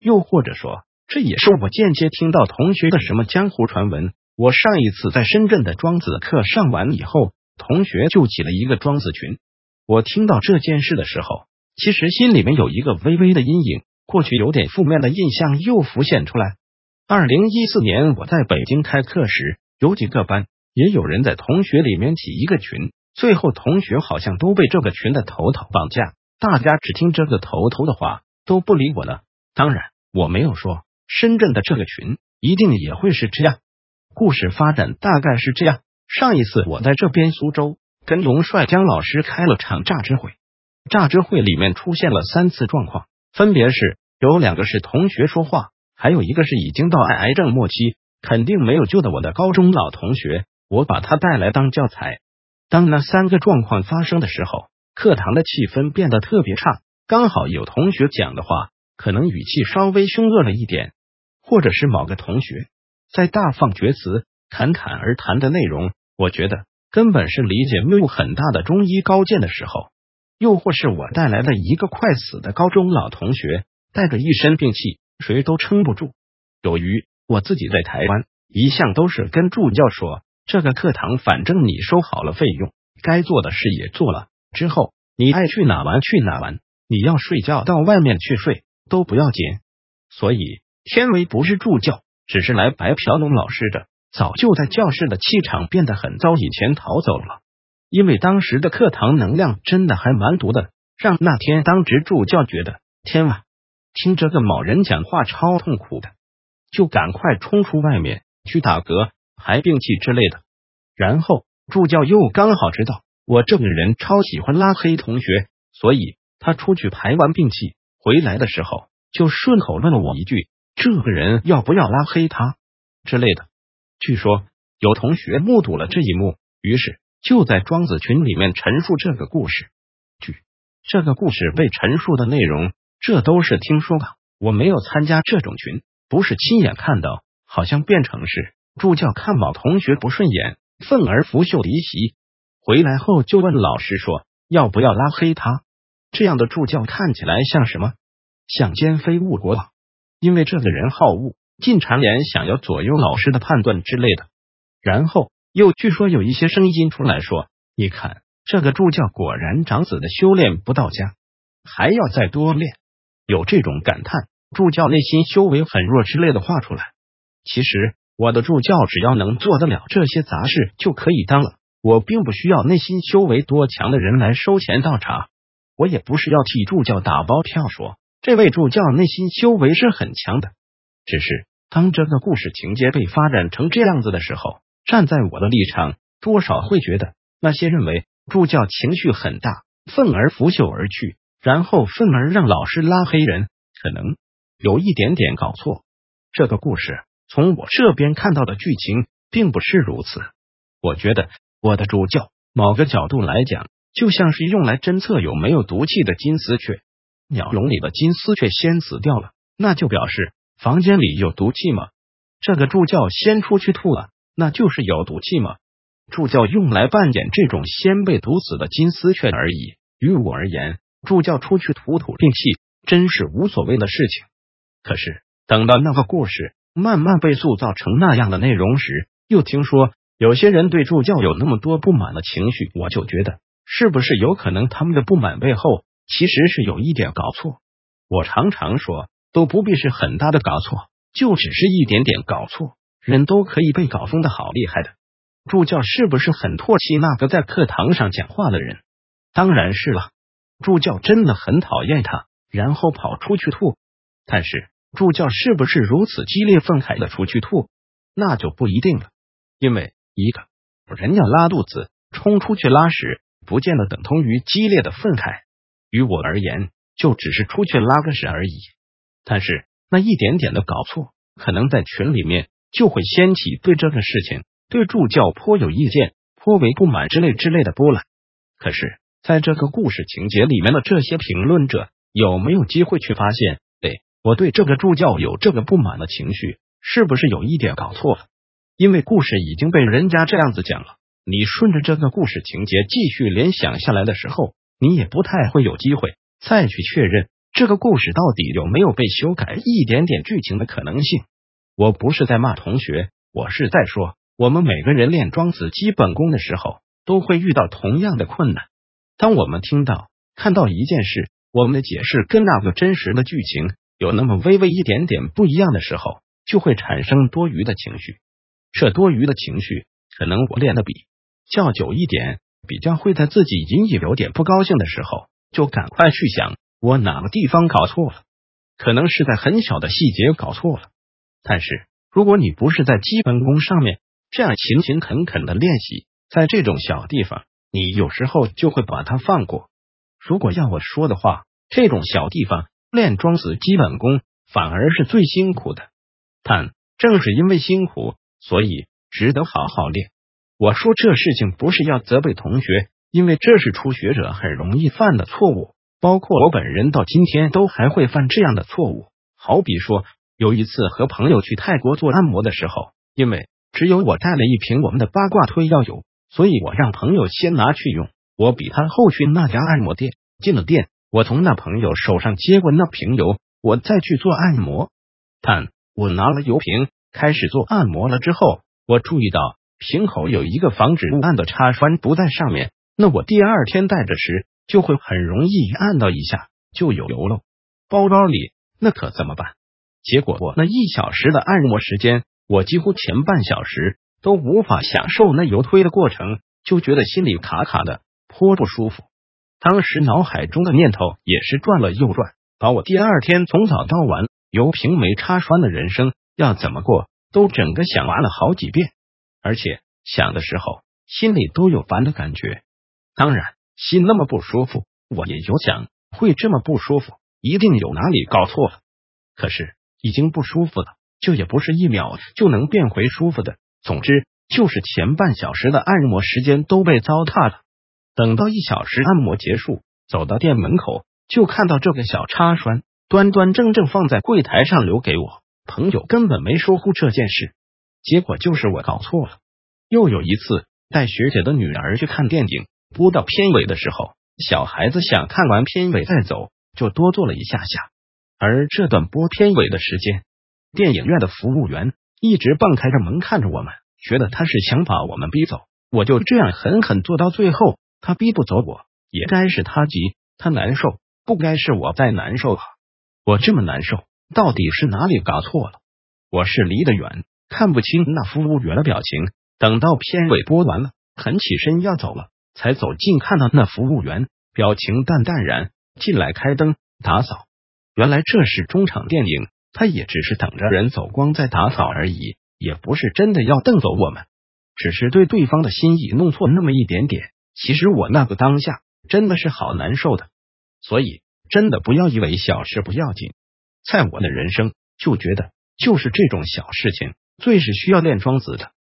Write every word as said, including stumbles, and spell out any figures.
又或者说，这也是我间接听到同学的什么江湖传闻。我上一次在深圳的庄子课上完以后，同学就起了一个庄子群。我听到这件事的时候，其实心里面有一个微微的阴影，过去有点负面的印象又浮现出来。二零一四年我在北京开课时，有几个班也有人在同学里面起一个群，最后同学好像都被这个群的头头绑架，大家只听这个头头的话，都不理我了。当然我没有说深圳的这个群一定也会是这样。故事发展大概是这样，上一次我在这边苏州跟龙帅江老师开了场榨汁会，榨汁会里面出现了三次状况，分别是有两个是同学说话，还有一个是已经到癌症末期肯定没有救的我的高中老同学，我把他带来当教材。当那三个状况发生的时候，课堂的气氛变得特别差，刚好有同学讲的话可能语气稍微凶恶了一点，或者是某个同学在大放厥词，侃侃而谈的内容我觉得根本是理解谬误很大的中医高见的时候，又或是我带来的一个快死的高中老同学带着一身病气，谁都撑不住。由于我自己在台湾一向都是跟助教说，这个课堂反正你收好了费用，该做的事也做了，之后你爱去哪玩去哪玩，你要睡觉到外面去睡都不要紧。所以天维不是助教，只是来白嫖龙老师的，早就在教室的气场变得很糟以前逃走了。因为当时的课堂能量真的还蛮毒的，让那天当值助教觉得天啊，听这个某人讲话超痛苦的，就赶快冲出外面去打嗝排病气之类的。然后助教又刚好知道我这个人超喜欢拉黑同学，所以他出去排完病气回来的时候就顺口问了我一句，这个人要不要拉黑他之类的。据说有同学目睹了这一幕，于是就在庄子群里面陈述这个故事。据这个故事被陈述的内容，这都是听说的，我没有参加这种群，不是亲眼看到，好像变成是助教看某同学不顺眼，愤而拂袖离席，回来后就问老师说要不要拉黑他。这样的助教看起来像什么？像奸非误国王，因为这个人好恶，进谗言想要左右老师的判断之类的。然后又据说有一些声音出来说，你看这个助教果然长子的修炼不到家，还要再多练，有这种感叹助教内心修为很弱之类的话出来。其实我的助教只要能做得了这些杂事就可以当了，我并不需要内心修为多强的人来收钱倒茶，我也不是要替助教打包票说这位助教内心修为是很强的，只是当这个故事情节被发展成这样子的时候，站在我的立场多少会觉得那些认为助教情绪很大愤而拂袖而去，然后愤而让老师拉黑人，可能有一点点搞错。这个故事从我这边看到的剧情并不是如此，我觉得我的助教某个角度来讲就像是用来侦测有没有毒气的金丝雀，鸟笼里的金丝雀先死掉了，那就表示房间里有毒气吗？这个助教先出去吐了，那就是有毒气吗？助教用来扮演这种先被毒死的金丝雀而已，于我而言，助教出去吐吐病气真是无所谓的事情。可是等到那个故事慢慢被塑造成那样的内容时，又听说有些人对助教有那么多不满的情绪，我就觉得是不是有可能他们的不满背后其实是有一点搞错。我常常说都不必是很大的搞错，就只是一点点搞错，人都可以被搞疯的好厉害的。助教是不是很唾弃那个在课堂上讲话的人？当然是了。助教真的很讨厌他，然后跑出去吐。但是助教是不是如此激烈愤慨的出去吐？那就不一定了。因为一个人要拉肚子冲出去拉屎，不见得等同于激烈的愤慨，于我而言就只是出去拉个屎而已。但是那一点点的搞错，可能在群里面就会掀起对这个事情对助教颇有意见颇为不满之类之类的波澜。可是在这个故事情节里面的这些评论者有没有机会去发现，哎，我对这个助教有这个不满的情绪是不是有一点搞错了？因为故事已经被人家这样子讲了，你顺着这个故事情节继续联想下来的时候，你也不太会有机会再去确认这个故事到底有没有被修改一点点剧情的可能性？我不是在骂同学，我是在说，我们每个人练庄子基本功的时候，都会遇到同样的困难。当我们听到、看到一件事，我们的解释跟那个真实的剧情有那么微微一点点不一样的时候，就会产生多余的情绪。这多余的情绪，可能我练的比较久一点，比较会在自己隐隐有点不高兴的时候，就赶快去想我哪个地方搞错了，可能是在很小的细节搞错了。但是如果你不是在基本功上面这样勤勤恳恳的练习，在这种小地方，你有时候就会把它放过。如果要我说的话，这种小地方练庄子基本功反而是最辛苦的，但正是因为辛苦，所以值得好好练。我说这事情不是要责备同学，因为这是初学者很容易犯的错误，包括我本人到今天都还会犯这样的错误。好比说，有一次和朋友去泰国做按摩的时候，因为只有我带了一瓶我们的八卦推药油，所以我让朋友先拿去用。我比他后去那家按摩店，进了店，我从那朋友手上接过那瓶油，我再去做按摩。但我拿了油瓶开始做按摩了之后，我注意到瓶口有一个防止误按的插栓不在上面，那我第二天带着时就会很容易按到一下就有油漏，包包里那可怎么办？结果我那一小时的按摩时间，我几乎前半小时都无法享受那油推的过程，就觉得心里卡卡的，颇不舒服。当时脑海中的念头也是转了又转，把我第二天从早到晚油瓶没插栓的人生要怎么过都整个想完了好几遍，而且想的时候心里都有烦的感觉。当然心那么不舒服，我也有想会这么不舒服，一定有哪里搞错了。可是已经不舒服了，就也不是一秒就能变回舒服的。总之就是前半小时的按摩时间都被糟蹋了。等到一小时按摩结束，走到店门口，就看到这个小插栓端端正正放在柜台上留给我，朋友根本没说乎这件事，结果就是我搞错了。又有一次带学姐的女儿去看电影，播到片尾的时候，小孩子想看完片尾再走，就多坐了一下下。而这段播片尾的时间，电影院的服务员一直半开着门看着我们，觉得他是想把我们逼走。我就这样狠狠做到最后，他逼不走我，也该是他急，他难受，不该是我在难受啊。我这么难受，到底是哪里搞错了？我是离得远，看不清那服务员的表情，等到片尾播完了，很起身要走了，才走近看到那服务员表情淡淡然，进来开灯打扫。原来这是中场电影，他也只是等着人走光再打扫而已，也不是真的要瞪走我们，只是对对方的心意弄错那么一点点。其实我那个当下真的是好难受的，所以真的不要以为小事不要紧，在我的人生就觉得就是这种小事情最是需要练庄子的。